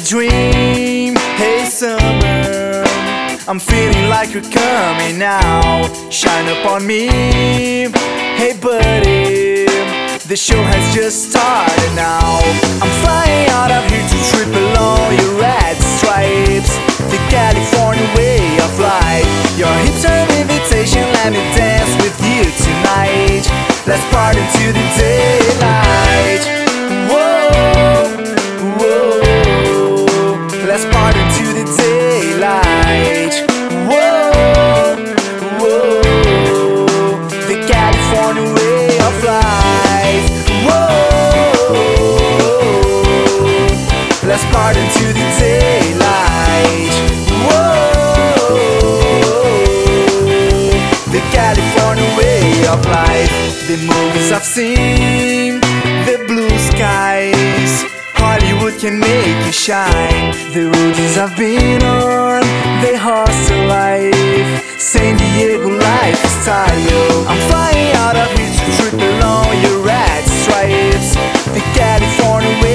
dream. Hey summer, I'm feeling like you're coming now. Shine upon me. Hey buddy, the show has just started now. I'm flying out of here to trip along your red stripes, the California way of life. Your hips are an invitation, let me dance with you tonight. Let's party into the daylight. Whoa, whoa, let's party into the daylight. Whoa, whoa, the California way of life. Whoa, let's party into the daylight. Whoa, the California way of life. The movies I've seen, the blue skies, Hollywood can make you shine. The roads I've been on, they hustle life, San Diego lifestyle. I'm flying out of here to trip along your red stripes, the California way